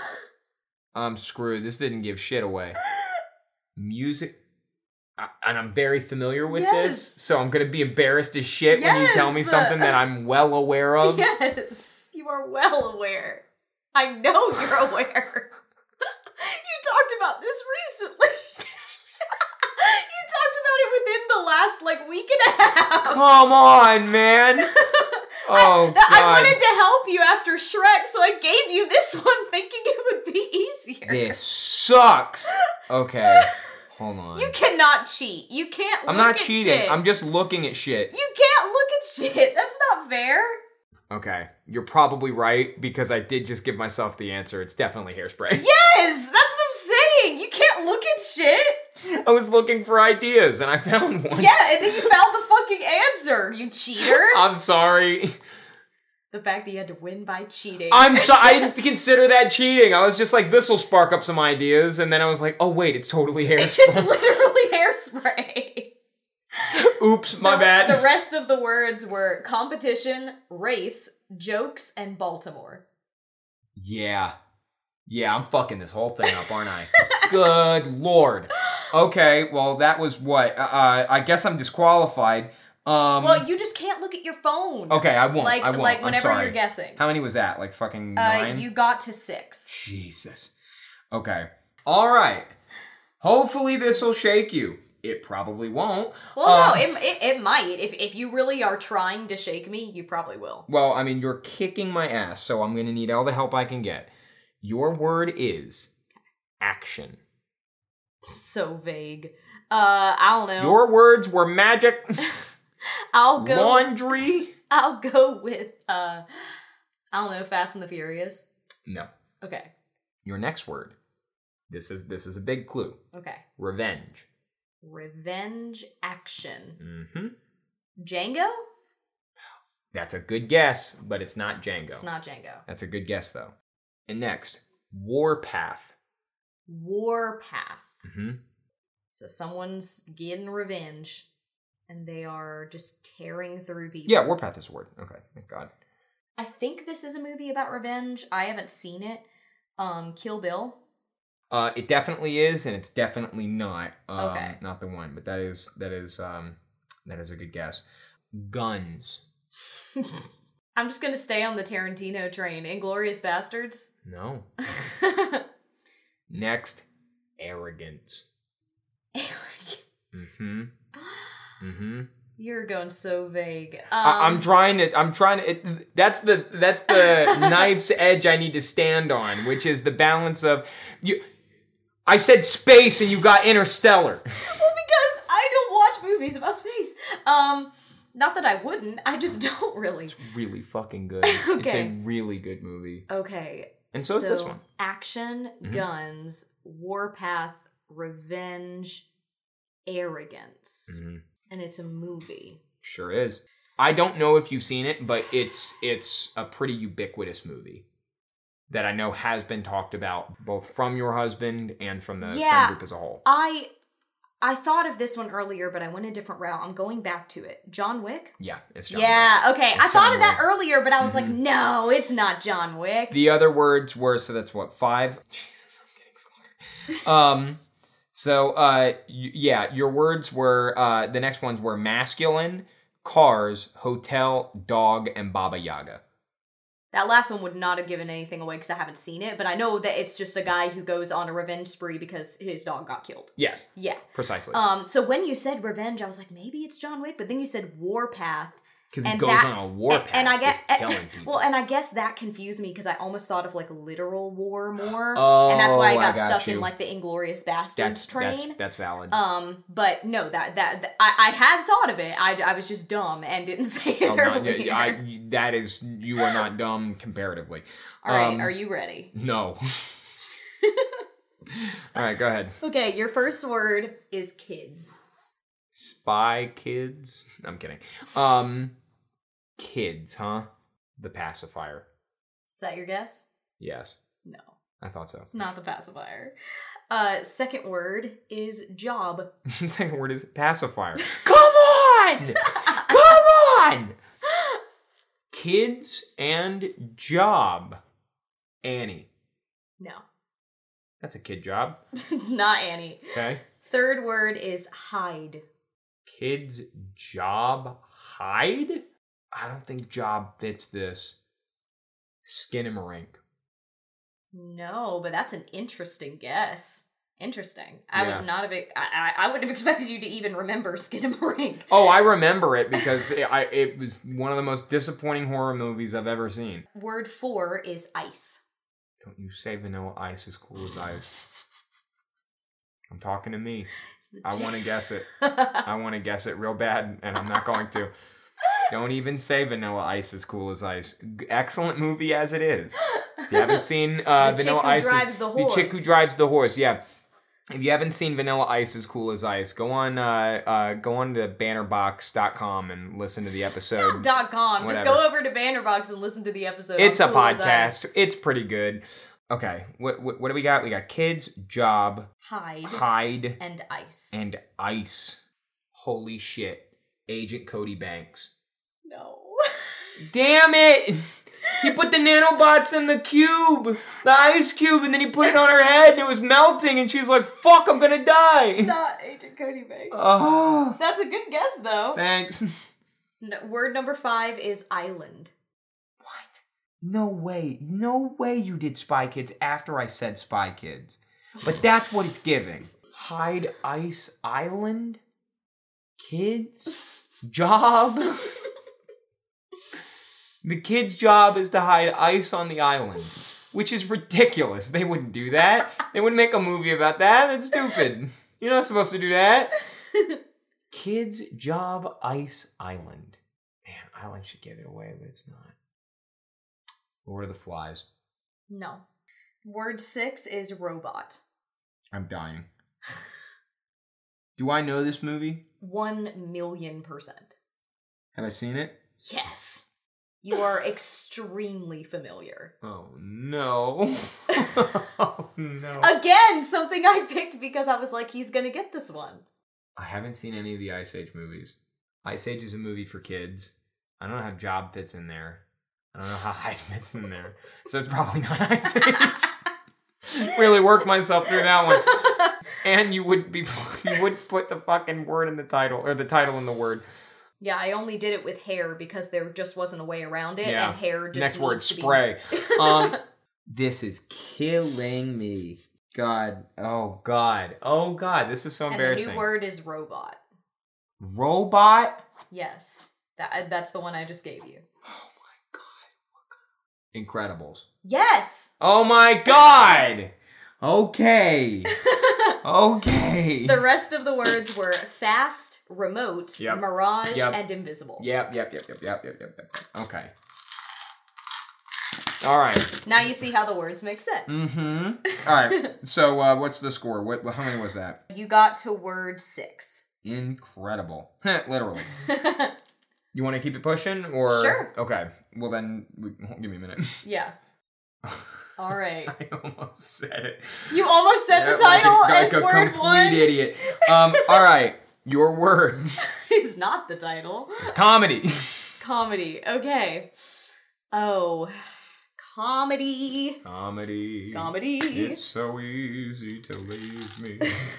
I'm screwed. This didn't give shit away. Music. I, and I'm very familiar with yes. this, so I'm going to be embarrassed as shit yes. when you tell me something that I'm well aware of. Yes, you are well aware. I know you're aware. You talked about this recently. You talked about it within the last, like, week and a half. Come on, man. Oh, I, I God. wanted to help you after Shrek, so I gave you this one thinking it would be easier. This sucks. Okay, hold on. You cannot cheat. You can't look I'm not at cheating. shit. I'm just looking at shit. You can't look at shit. That's not fair. Okay, you're probably right because I did just give myself the answer. It's definitely Hairspray. Yes, that's what I'm saying. You can't look at shit. I was looking for ideas and I found one. Yeah, and then you found the fucking answer, you cheater. I'm sorry. The fact that you had to win by cheating. I'm sorry. I didn't consider that cheating. I was just like, this will spark up some ideas. And then I was like, oh, wait, it's totally Hairspray. It's literally Hairspray. Oops, my the, bad. The rest of the words were competition, race, jokes, and Baltimore. Yeah. Yeah, I'm fucking this whole thing up, aren't I? Good Lord. Okay, well, that was what? Uh, I guess I'm disqualified. Um, well, you just can't look at your phone. Okay, I won't. Like, I won't. like I'm whenever sorry. you're guessing. How many was that? Like fucking Uh, nine? you got to six. Jesus. Okay. All right. Hopefully this will shake you. It probably won't. Well, um, no, it, it it might. If if you really are trying to shake me, you probably will. Well, I mean, you're kicking my ass, so I'm going to need all the help I can get. Your word is action. So vague. Uh, I don't know. Your words were magic. I'll go laundry. I'll go with uh, I don't know, Fast and the Furious. No. Okay. Your next word. This is this is a big clue. Okay. Revenge. Revenge action. Mm-hmm. Django? That's a good guess, but it's not Django. It's not Django. That's a good guess, though. And next, Warpath. Warpath. Mm-hmm. So someone's getting revenge, and they are just tearing through people. Yeah, Warpath is a word. Okay, thank God. I think this is a movie about revenge. I haven't seen it. Um, Kill Bill. Uh, it definitely is, and it's definitely not. Um, Okay. Not the one, but that is that is um, that is a good guess. Guns. I'm just gonna stay on the Tarantino train. Inglourious Bastards. No. Next, arrogance. Arrogance. Mm-hmm. Mm-hmm. You're going so vague. Um, I, I'm trying to. I'm trying to. It, that's the. That's the knife's edge I need to stand on, which is the balance of you. I said space and you got Interstellar. Well, because I don't watch movies about space. Um, not that I wouldn't. I just don't really. It's really fucking good. Okay. It's a really good movie. Okay. And so, so is this one. Action, mm-hmm. guns, warpath, revenge, arrogance. Mm-hmm. And it's a movie. Sure is. I don't know if you've seen it, but it's it's a pretty ubiquitous movie that I know has been talked about both from your husband and from the yeah, friend group as a whole. I I thought of this one earlier, but I went a different route. I'm going back to it. John Wick? Yeah, it's John yeah, Wick. okay. It's I thought John of that Wick. earlier, but I was mm-hmm. like, no, it's not John Wick. The other words were, so that's what, five? Jesus, I'm getting slaughtered. um, so, uh, y- yeah, your words were, uh, the next ones were masculine, cars, hotel, dog, and Baba Yaga. That last one would not have given anything away because I haven't seen it, but I know that it's just a guy who goes on a revenge spree because his dog got killed. Yes. Yeah. Precisely. Um. So when you said revenge, I was like, maybe it's John Wick, but then you said warpath. Because he goes that, on a warpath, and, and I guess killing people. Well, and I guess that confused me because I almost thought of like literal war more, oh, and that's why I got, I got stuck you. in like the Inglorious Bastards that's, train. That's, that's valid. Um, but no, that that, that I, I had thought of it. I, I was just dumb and didn't say it oh, earlier. No, I, that is, you are not dumb comparatively. All right, um, are you ready? No. All right, go ahead. Okay, your first word is kids. Spy Kids? I'm kidding. Um, kids, huh? The pacifier. Is that your guess? Yes. No. I thought so. It's not the pacifier. Uh, second word is job. Second word is pacifier. Come on! Come on! Kids and job. Annie. No. That's a kid job. It's not Annie. Okay. Third word is hide. Kids job hide? I don't think job fits this. Skinamarink. No, but that's an interesting guess. Interesting. I yeah. would not have. I, I I wouldn't have expected you to even remember Skinamarink. Oh, I remember it because it, I it was one of the most disappointing horror movies I've ever seen. Word four is ice. Don't you say Vanilla Ice is cool as ice. I'm talking to me. I want to guess it. I want to guess it real bad, and I'm not going to. Don't even say Vanilla Ice is cool as ice. Excellent movie as it is. If you haven't seen uh, the Vanilla chick who Ice, drives is, the, horse. the chick who drives the horse, yeah. If you haven't seen Vanilla Ice is cool as ice, go on, uh, uh, go on to bannerbox dot com and listen to the episode. dot com. Whatever. Just go over to Bannerbox and listen to the episode. It's a cool podcast. It's pretty good. Okay, what, what what do we got? We got kids, job, hide, hide, and ice. And ice. Holy shit. Agent Cody Banks. No. Damn it! He put the nanobots in the cube, the ice cube, and then he put it on her head and it was melting and she's like, fuck, I'm gonna die! It's not Agent Cody Banks. Oh. That's a good guess, though. Thanks. No, word number five is island. What? No way. No way you did Spy Kids after I said Spy Kids. But that's what it's giving. Hide Ice Island? Kids? Job? The kid's job is to hide ice on the island, which is ridiculous. They wouldn't do that. They wouldn't make a movie about that. That's stupid. You're not supposed to do that. Kid's job, ice island. Man, Island should give it away, but it's not. Lord of the Flies. No. Word six is robot. I'm dying. Do I know this movie? One million percent. Have I seen it? Yes. You are extremely familiar. Oh, no. Oh, no. Again, something I picked because I was like, he's gonna get this one. I haven't seen any of the Ice Age movies. Ice Age is a movie for kids. I don't know how Job fits in there. I don't know how Hyde fits in there. So it's probably not Ice Age. Really worked myself through that one. And you would be you would put the fucking word in the title, or the title in the word. Yeah, I only did it with hair because there just wasn't a way around it, yeah. and hair just Next word, needs to spray. Be... um, this is killing me. God. Oh, God. Oh, God. This is so embarrassing. And the new word is robot. Robot? Yes. That That's the one I just gave you. Oh, my God. Incredibles. Yes! Oh, my God! Okay. Okay. The rest of the words were fast, remote, Yep. mirage, Yep. and invisible. Yep, yep, yep, yep, yep, yep, yep, yep. Okay. All right. Now you see how the words make sense. Mm-hmm. All right. So, uh, what's the score? What? How many was that? You got to word six. Incredible. Literally. You want to keep it pushing, or Sure. Okay. Well, then, we, give me a minute. Yeah. All right. I almost said it. You almost said Yeah, the title like a, as like a word complete one. idiot. Um. All right. Your word It's not the title. is comedy. Comedy. Okay. Oh. Comedy. Comedy. Comedy. It's so easy to leave me.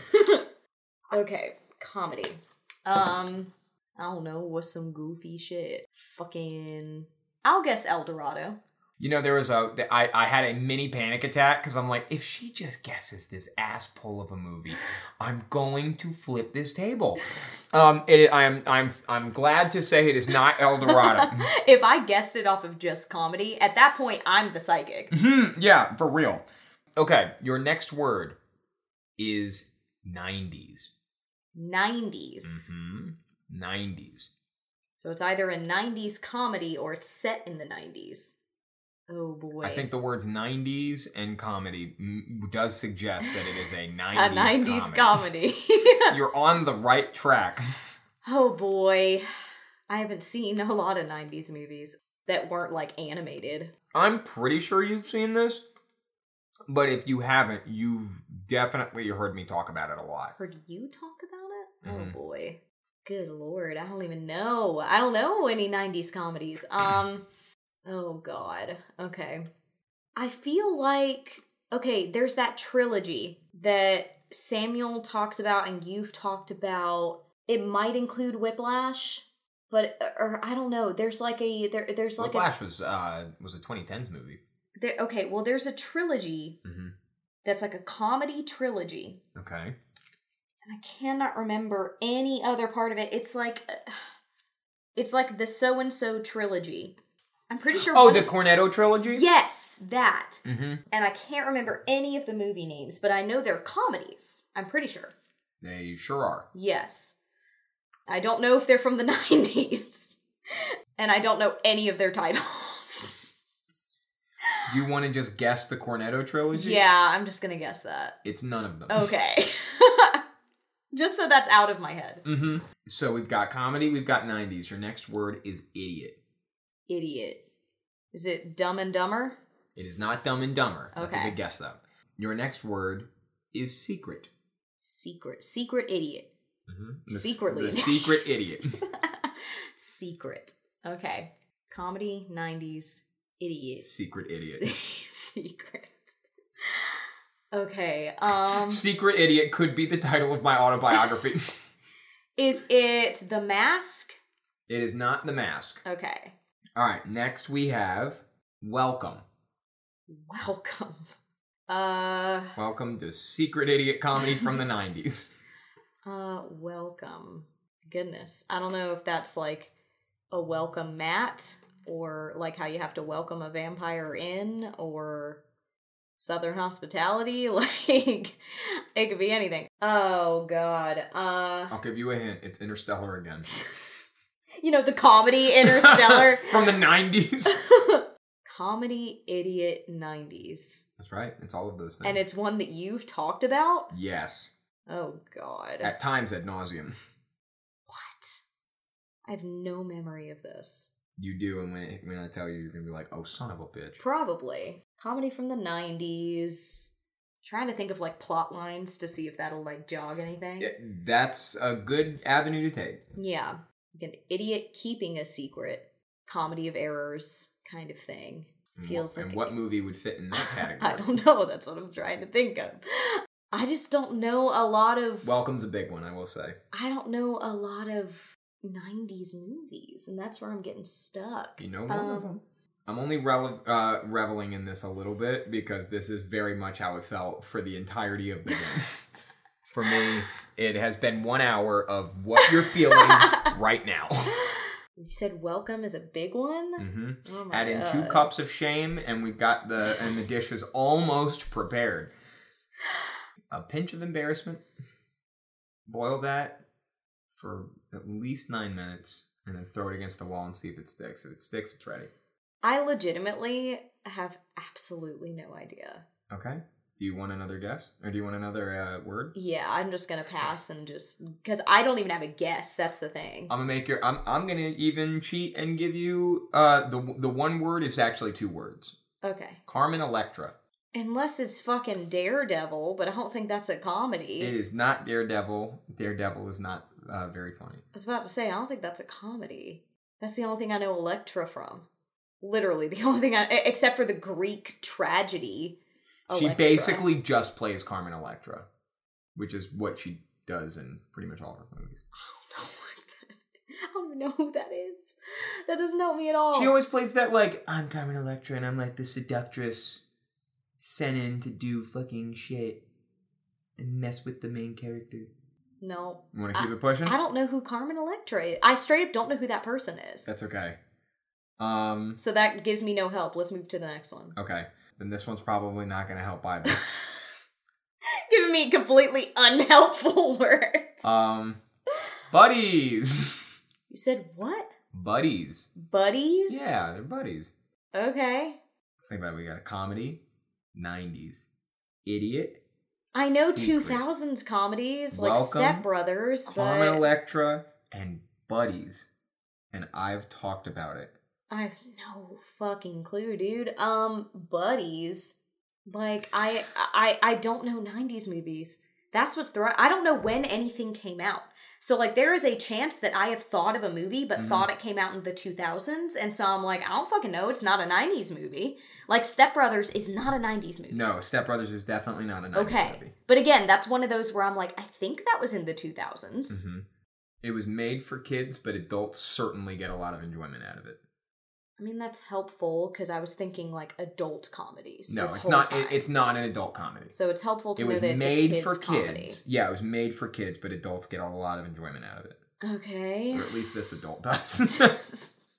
Okay. Comedy. Um, I don't know. What's some goofy shit? Fucking. I'll guess El Dorado. You know, there was a, I, I had a mini panic attack because I'm like, if she just guesses this ass pull of a movie, I'm going to flip this table. Um, it, I'm, I'm, I'm glad to say it is not El Dorado. If I guessed it off of just comedy, at that point, I'm the psychic. Hmm, yeah, for real. Okay, your next word is nineties. nineties. Mm-hmm. nineties. So it's either a nineties comedy or it's set in the nineties. Oh boy. I think the words nineties and comedy m- does suggest that it is a nineties, a nineties comedy. comedy. You're on the right track. Oh boy. I haven't seen a lot of nineties movies that weren't like animated. I'm pretty sure you've seen this, but if you haven't, you've definitely heard me talk about it a lot. Heard you talk about it? Mhm. Oh boy. Good lord. I don't even know. I don't know any nineties comedies. Um Oh god. Okay. I feel like okay, there's that trilogy that Samuel talks about and you've talked about. It might include Whiplash, but or I don't know. There's like a there there's like Whiplash was uh was a twenty tens movie. a there, okay, well there's a trilogy Mm-hmm. that's like a comedy trilogy. Okay. And I cannot remember any other part of it. It's like it's like the so and so trilogy. I'm pretty sure. Oh, one the of, Cornetto trilogy? Yes, that. Mm-hmm. And I can't remember any of the movie names, but I know they're comedies. I'm pretty sure. They sure are. Yes. I don't know if they're from the nineties. And I don't know any of their titles. Do you want to just guess the Cornetto trilogy? Yeah, I'm just gonna guess that. It's none of them. Okay. Just so that's out of my head. Mm-hmm. So we've got comedy, we've got nineties. Your next word is idiot. Idiot. Is it Dumb and Dumber? It is not Dumb and Dumber. That's a Okay. good guess, though. Your next word is secret. Secret. Secret idiot. Mm-hmm. The, Secretly. The secret idiot. Secret. Okay. Comedy, nineties, idiot. Secret idiot. Secret. Okay. Um. Secret idiot could be the title of my autobiography. Is it The Mask? It is not The Mask. Okay. All right. Next we have Welcome. Welcome. Uh. Welcome to Secret Idiot Comedy from the nineties. Uh. Welcome. Goodness. I don't know if that's like a welcome mat or like how you have to welcome a vampire in or Southern hospitality. Like it could be anything. Oh God. Uh. I'll give you a hint. It's Interstellar again. You know, the comedy Interstellar. From the nineties. Comedy idiot nineties. That's right. It's all of those things. And it's one that you've talked about? Yes. Oh, God. At times ad nauseum. What? I have no memory of this. You do, and when, when I tell you, you're going to be like, oh, son of a bitch. Probably. Comedy from the nineties. Trying to think of, like, plot lines to see if that'll, like, jog anything. Yeah, that's a good avenue to take. Yeah. Like an idiot keeping a secret. Comedy of errors kind of thing. And Feels what, like And what movie would fit in that category? I don't know. That's what I'm trying to think of. I just don't know a lot of... Welcome's a big one, I will say. I don't know a lot of nineties movies, and that's where I'm getting stuck. You know one um, of them? I'm only rele- uh, reveling in this a little bit because this is very much how it felt for the entirety of the game. For me, it has been one hour of what you're feeling right now. You said welcome is a big one? Mm-hmm. Oh my Add in God. two cups of shame, and we've got the and the dish is almost prepared. A pinch of embarrassment. Boil that for at least nine minutes, and then throw it against the wall and see if it sticks. If it sticks, it's ready. I legitimately have absolutely no idea. Okay. Do you want another guess? Or do you want another uh, word? Yeah, I'm just gonna pass and just... Because I don't even have a guess, that's the thing. I'm gonna make your... I'm I'm gonna even cheat and give you... Uh, the, the one word is actually two words. Okay. Carmen Electra. Unless it's fucking Daredevil, but I don't think that's a comedy. It is not Daredevil. Daredevil is not uh, very funny. I was about to say, I don't think that's a comedy. That's the only thing I know Electra from. Literally, the only thing I... Except for the Greek tragedy... Electra. She basically just plays Carmen Electra, which is what she does in pretty much all of her movies. I don't even know who that is. That doesn't help me at all. She always plays that, like, I'm Carmen Electra and I'm like the seductress sent in to do fucking shit and mess with the main character. No. You want to keep I, it pushing? I don't know who Carmen Electra is. I straight up don't know who that person is. That's okay. Um. So that gives me no help. Let's move to the next one. Okay. Then this one's probably not going to help either. Giving me completely unhelpful words. Um, buddies. You said what? Buddies. Buddies? Yeah, they're buddies. Okay. Let's think about it. We got a comedy, nineties, Idiot. I know Secret. two thousands comedies, like Welcome, Step Brothers, Carmen but... Electra, and Buddies. And I've talked about it. I have no fucking clue, dude. Um, Buddies. Like, I I I don't know nineties movies. That's what's throwing... I don't know when anything came out. So, like, there is a chance that I have thought of a movie, but mm-hmm. thought it came out in the two thousands, and so I'm like, I don't fucking know. It's not a nineties movie. Like, Step Brothers is not a nineties movie. No, Step Brothers is definitely not a nineties okay. movie. But again, that's one of those where I'm like, I think that was in the two thousands. Mm-hmm. It was made for kids, but adults certainly get a lot of enjoyment out of it. I mean, that's helpful because I was thinking like adult comedies. No, it's not. It, it's not an adult comedy. So it's helpful to it know was that it's made a kids for comedy. kids. Yeah, it was made for kids, but adults get a lot of enjoyment out of it. Okay. Or at least this adult does.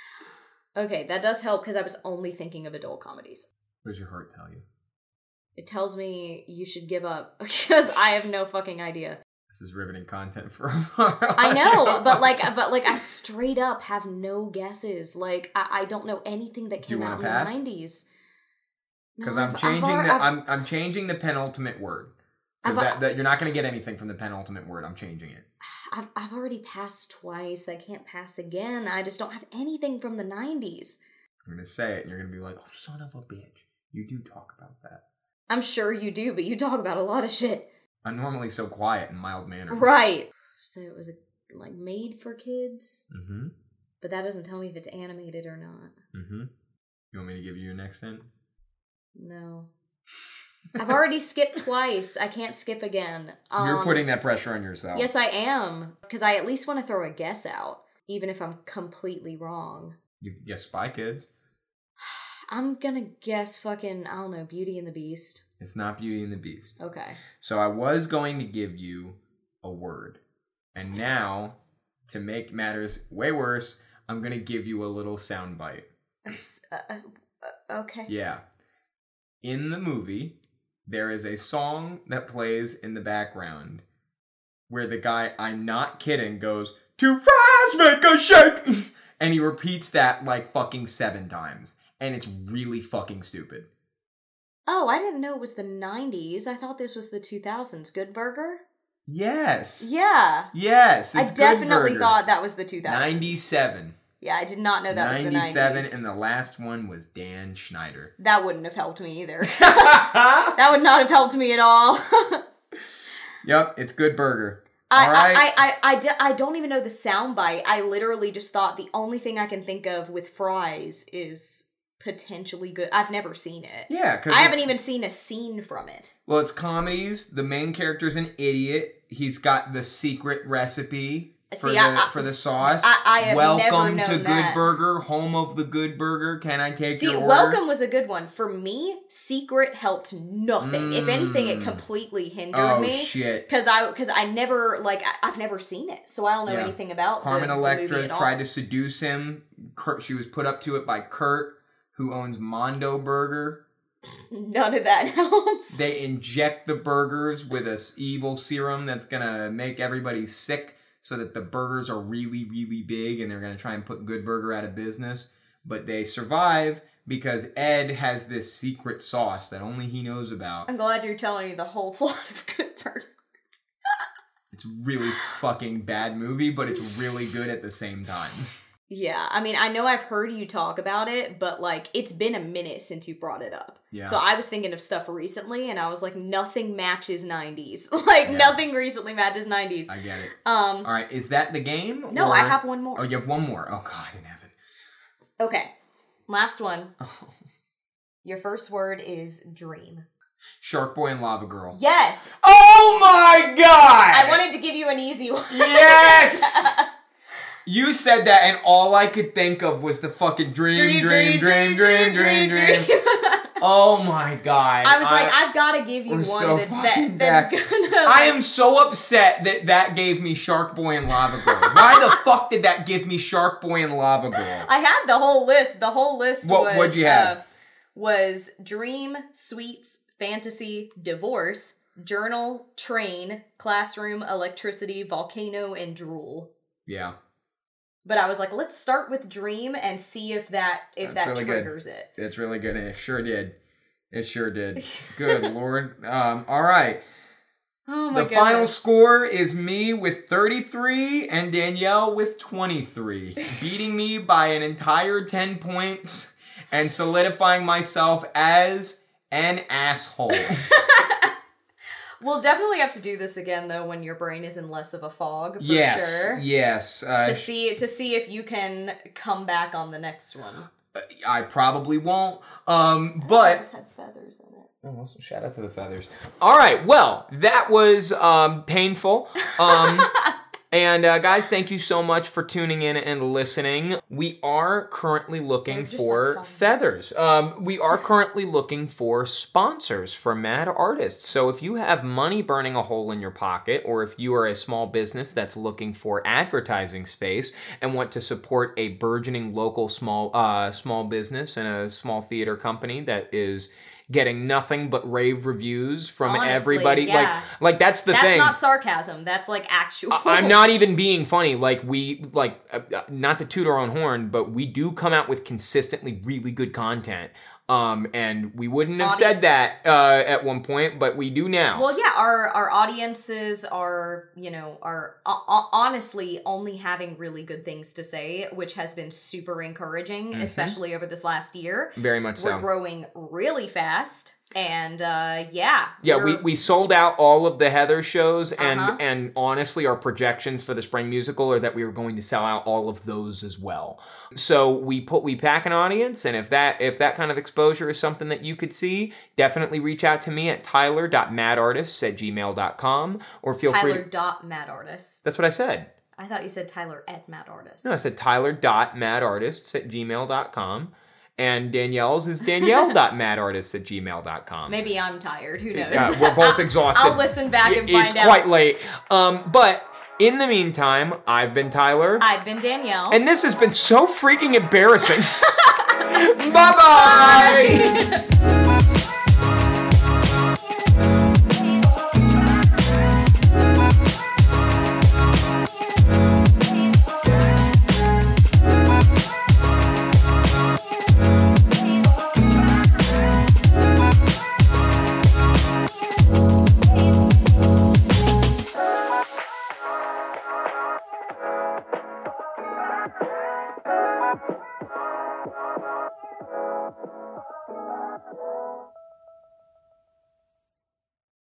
Okay, that does help because I was only thinking of adult comedies. What does your heart tell you? It tells me you should give up because I have no fucking idea. This is riveting content for I know, but like, but like, I straight up have no guesses. Like, I, I don't know anything that came out in pass? the nineties. Because no, I'm changing I've, the I've, I'm I'm changing the penultimate word. Because that, that you're not going to get anything from the penultimate word. I'm changing it. I've I've already passed twice. I can't pass again. I just don't have anything from the nineties. I'm going to say it, and you're going to be like, "Oh, son of a bitch! You do talk about that." I'm sure you do, but you talk about a lot of shit. I'm normally so quiet and mild mannered. Right. So it was a, like made for kids. Mm-hmm. But that doesn't tell me if it's animated or not. Mm-hmm. You want me to give you your next hint? No. I've already skipped twice. I can't skip again. Um, You're putting that pressure on yourself. Yes, I am. Because I at least want to throw a guess out, even if I'm completely wrong. You could guess Spy Kids. I'm gonna guess fucking, I don't know, Beauty and the Beast. It's not Beauty and the Beast. Okay. So I was going to give you a word. And now, to make matters way worse, I'm going to give you a little soundbite. Uh, uh, okay. Yeah. In the movie, there is a song that plays in the background where the guy, I'm not kidding, goes, "Two fries make a shake!" And he repeats that like fucking seven times. And it's really fucking stupid. Oh, I didn't know it was the nineties. I thought this was the two thousands. Good Burger? Yes. Yeah. Yes. I definitely thought that was the two thousands. ninety-seven. Yeah, I did not know that was the nineties. ninety-seven, and the last one was Dan Schneider. That wouldn't have helped me either. That would not have helped me at all. Yep, it's Good Burger. I, all right. I, I, I, I, I don't even know the soundbite. I literally just thought the only thing I can think of with fries is potentially good. I've never seen it. Yeah, because I haven't even seen a scene from it. Well, it's comedies. The main character's an idiot. He's got the secret recipe for See, the I, I, for the sauce. I, I have Welcome never known to that. Good Burger, home of the Good Burger. Can I take See, your order? Welcome was a good one. For me, Secret helped nothing. Mm. If anything, it completely hindered oh, me. Oh, shit. Because I, because I never, like, I, I've never seen it. So I don't know yeah. anything about Carmen the, Electra the movie at tried all. to seduce him. Kurt, she was put up to it by Kurt, who owns Mondo Burger. None of that helps. They inject the burgers with this evil serum that's gonna make everybody sick so that the burgers are really, really big and they're gonna try and put Good Burger out of business. But they survive because Ed has this secret sauce that only he knows about. I'm glad you're telling me the whole plot of Good Burger. It's a really fucking bad movie, but it's really good at the same time. Yeah, I mean, I know I've heard you talk about it, but, like, it's been a minute since you brought it up. Yeah. So I was thinking of stuff recently, and I was like, nothing matches nineties. Like, Yeah. nothing recently matches nineties. I get it. Um, All right, is that the game? No, or... I have one more. Oh, you have one more. Oh, God in heaven. Okay, last one. Oh. Your first word is dream. Shark Boy and Lava Girl. Yes! Oh, my God! I wanted to give you an easy one. Yes! You said that, and all I could think of was the fucking dream, dream, dream, dream, dream, dream. Oh my God! I was I, like, I've got to give you we're one so that's, fucking that, that's back. gonna. I like- am so upset that that gave me Shark Boy and Lava Girl. Why the fuck did that give me Shark Boy and Lava Girl? I had the whole list. The whole list What- was. what'd you have? Uh, was dream, sweets, fantasy, divorce, journal, train, classroom, electricity, volcano, and drool. Yeah, But I was like, let's start with dream and see if that if That's that really good. triggers it. it's really good, and it sure did. It sure did. Good Lord. Um. All right. Oh my The goodness. final score is me with thirty-three and Danielle with twenty-three, beating me by an entire ten points and solidifying myself as an asshole. We'll definitely have to do this again though when your brain is in less of a fog. For yes, sure. yes. Uh, To see to see if you can come back on the next one. I probably won't. Um, It but just had feathers in it. oh, also shout out to the feathers. All right, well, that was um, painful. Um, and uh, guys, thank you so much for tuning in and listening. We are currently looking They're just for like fun. feathers. Um, we are currently looking for sponsors for Mad Artists. So if you have money burning a hole in your pocket, or if you are a small business that's looking for advertising space and want to support a burgeoning local small uh, small business and a small theater company that is getting nothing but rave reviews from Honestly, everybody, yeah. like like that's the That's thing. not sarcasm. That's like actual. I- I'm not even being funny. Like we, like, uh, uh, not to toot our own horn, but we do come out with consistently really good content. Um, and we wouldn't have Audience. said that uh, at one point, but we do now. Well, yeah, our our audiences are, you know, are uh, honestly only having really good things to say, which has been super encouraging, Mhm. especially over this last year. Very much We're so. growing really fast, and uh, yeah, Yeah, we, we're- we sold out all of the Heather shows, and Uh-huh. and honestly, our projections for the spring musical are that we were going to sell out all of those as well. So we put we pack an audience, and if that if that kind of exposure is something that you could see, definitely reach out to me at tyler dot mad artists at gmail dot com, or feel free. Tyler To, dot Mad Artists. that's what I said. I thought you said Tyler at Mad Artists. No, I said tyler dot mad artists at gmail dot com. And Danielle's is danielle dot mad artists at gmail dot com. Maybe I'm tired. Who knows? Yeah, we're both I'll- exhausted. I'll listen back and It- find it's out. quite late. Um, but in the meantime, I've been Tyler. I've been Danielle. And this has been so freaking embarrassing. Bye-bye!